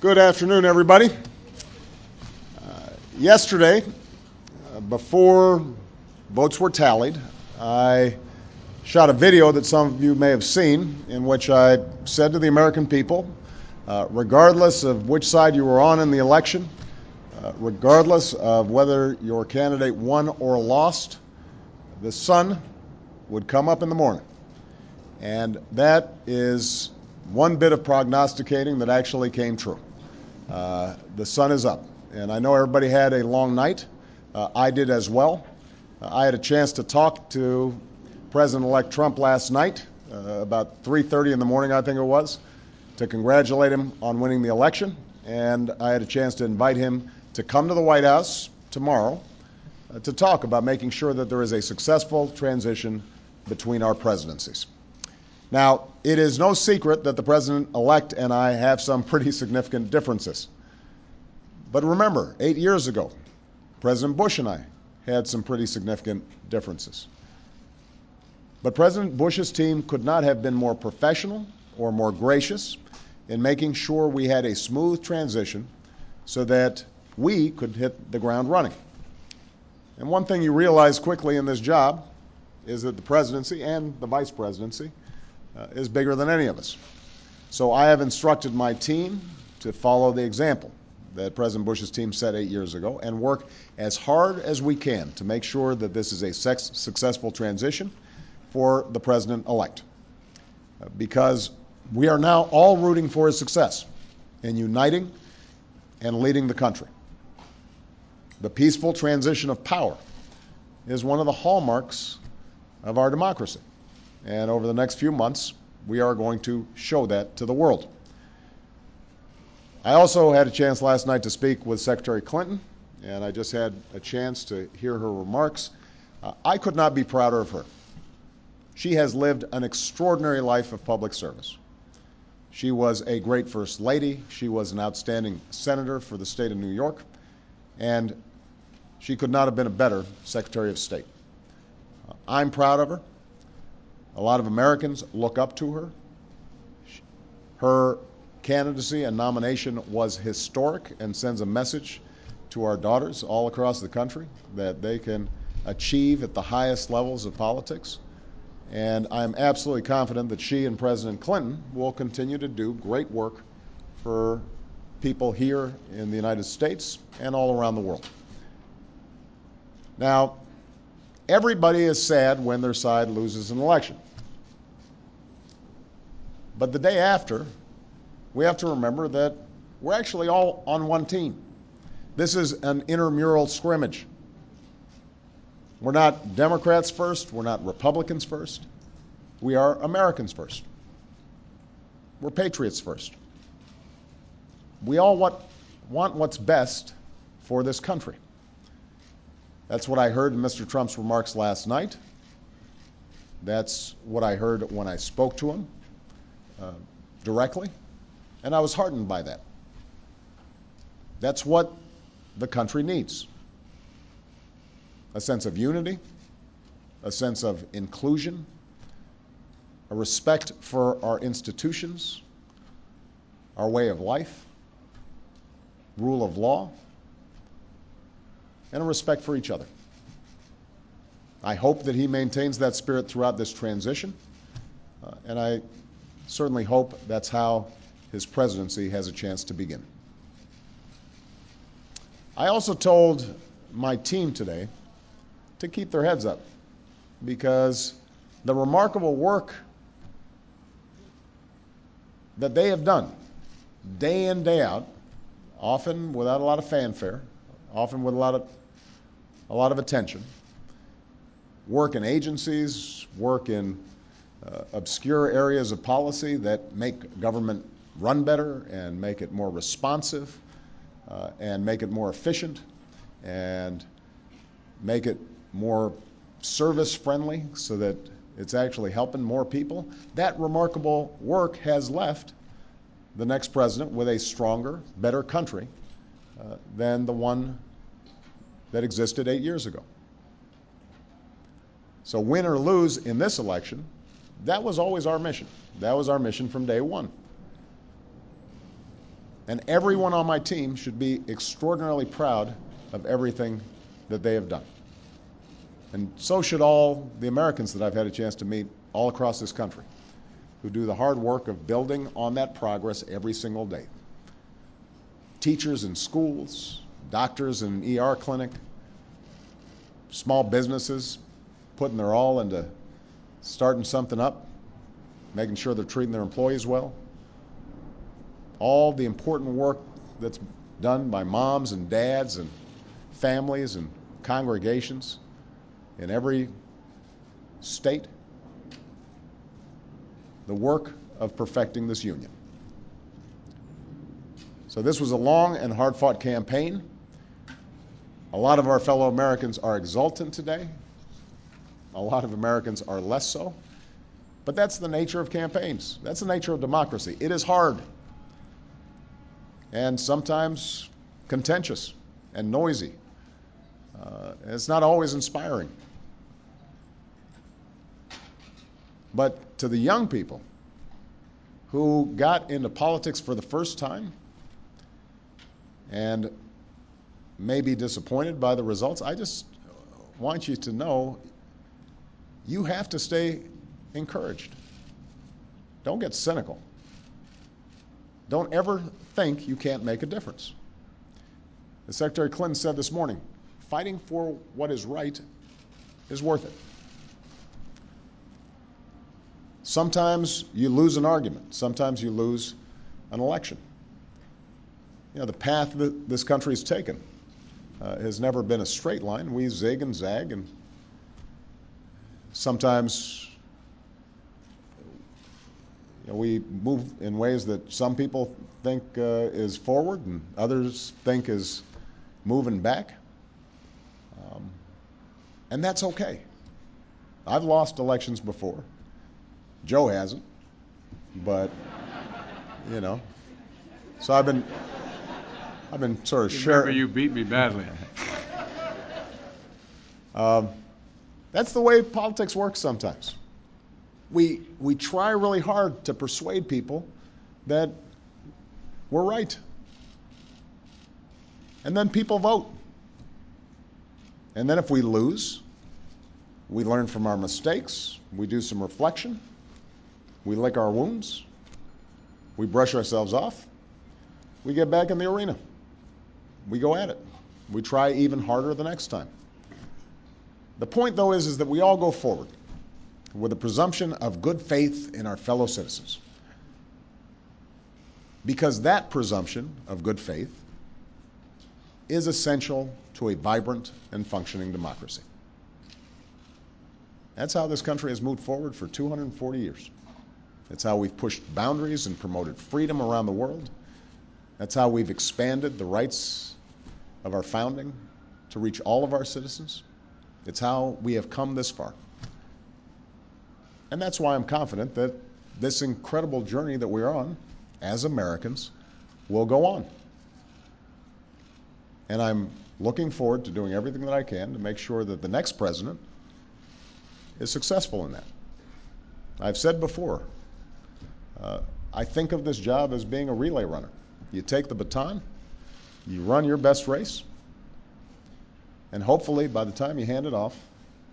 Good afternoon, everybody. Yesterday, before votes were tallied, I shot a video that some of you may have seen in which I said to the American people, regardless of which side you were on in the election, regardless of whether your candidate won or lost, the sun would come up in the morning. And that is one bit of prognosticating that actually came true. The sun is up. And I know everybody had a long night. I did as well. I had a chance to talk to President-elect Trump last night, about 3:30 in the morning, I think it was, to congratulate him on winning the election. And I had a chance to invite him to come to the White House tomorrow to talk about making sure that there is a successful transition between our presidencies. Now, it is no secret that the President-elect and I have some pretty significant differences. But remember, 8 years ago, President Bush and I had some pretty significant differences. But President Bush's team could not have been more professional or more gracious in making sure we had a smooth transition so that we could hit the ground running. And one thing you realize quickly in this job is that the presidency and the vice presidency is bigger than any of us. So I have instructed my team to follow the example that President Bush's team set 8 years ago and work as hard as we can to make sure that this is a successful transition for the president-elect. Because we are now all rooting for his success in uniting and leading the country. The peaceful transition of power is one of the hallmarks of our democracy. And over the next few months, we are going to show that to the world. I also had a chance last night to speak with Secretary Clinton, and I just had a chance to hear her remarks. I could not be prouder of her. She has lived an extraordinary life of public service. She was a great First Lady. She was an outstanding senator for the state of New York, and she could not have been a better Secretary of State. I'm proud of her. A lot of Americans look up to her. Her candidacy and nomination was historic and sends a message to our daughters all across the country that they can achieve at the highest levels of politics. And I'm absolutely confident that she and President Clinton will continue to do great work for people here in the United States and all around the world. Now, everybody is sad when their side loses an election. But the day after, we have to remember that we're actually all on one team. This is an intramural scrimmage. We're not Democrats first. We're not Republicans first. We are Americans first. We're patriots first. We all want what's best for this country. That's what I heard in Mr. Trump's remarks last night. That's what I heard when I spoke to him directly. And I was heartened by that. That's what the country needs. A sense of unity, a sense of inclusion, a respect for our institutions, our way of life, rule of law, and a respect for each other. I hope that he maintains that spirit throughout this transition, and I certainly hope that's how his presidency has a chance to begin. I also told my team today to keep their heads up because the remarkable work that they have done day in, day out, often without a lot of fanfare, often with a lot of attention, work in agencies, work in obscure areas of policy that make government run better and make it more responsive and make it more efficient and make it more service-friendly so that it's actually helping more people. That remarkable work has left the next president with a stronger, better country than the one that existed 8 years ago. So win or lose in this election, that was always our mission. That was our mission from day one. And everyone on my team should be extraordinarily proud of everything that they have done. And so should all the Americans that I've had a chance to meet all across this country, who do the hard work of building on that progress every single day. Teachers in schools, doctors in an ER clinic, small businesses putting their all into starting something up, making sure they're treating their employees well. All the important work that's done by moms and dads and families and congregations in every state. The work of perfecting this union. So this was a long and hard-fought campaign. A lot of our fellow Americans are exultant today. A lot of Americans are less so. But that's the nature of campaigns. That's the nature of democracy. It is hard and sometimes contentious and noisy. It's not always inspiring. But to the young people who got into politics for the first time and may be disappointed by the results, I just want you to know you have to stay encouraged. Don't get cynical. Don't ever think you can't make a difference. As Secretary Clinton said this morning, fighting for what is right is worth it. Sometimes you lose an argument. Sometimes you lose an election. You know, the path that this country has taken has never been a straight line. We zig and zag, and sometimes we move in ways that some people think is forward and others think is moving back. And that's okay. I've lost elections before. Joe hasn't, but so I've been sort of sharing. Remember, you beat me badly. That's the way politics works sometimes. We try really hard to persuade people that we're right. And then people vote. And then if we lose, we learn from our mistakes, we do some reflection, we lick our wounds, we brush ourselves off, we get back in the arena. We go at it. We try even harder the next time. The point, though, is that we all go forward with a presumption of good faith in our fellow citizens. Because that presumption of good faith is essential to a vibrant and functioning democracy. That's how this country has moved forward for 240 years. That's how we've pushed boundaries and promoted freedom around the world. That's how we've expanded the rights of our founding to reach all of our citizens. It's how we have come this far. And that's why I'm confident that this incredible journey that we're on as Americans will go on. And I'm looking forward to doing everything that I can to make sure that the next president is successful in that. I've said before, I think of this job as being a relay runner. You take the baton, you run your best race, and hopefully by the time you hand it off,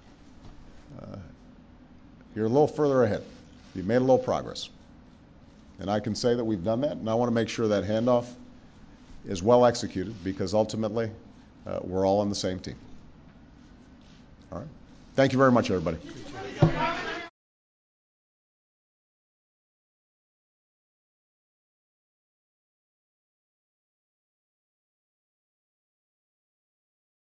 you're a little further ahead. You've made a little progress. And I can say that we've done that, and I want to make sure that handoff is well executed because ultimately we're all on the same team. All right. Thank you very much, everybody.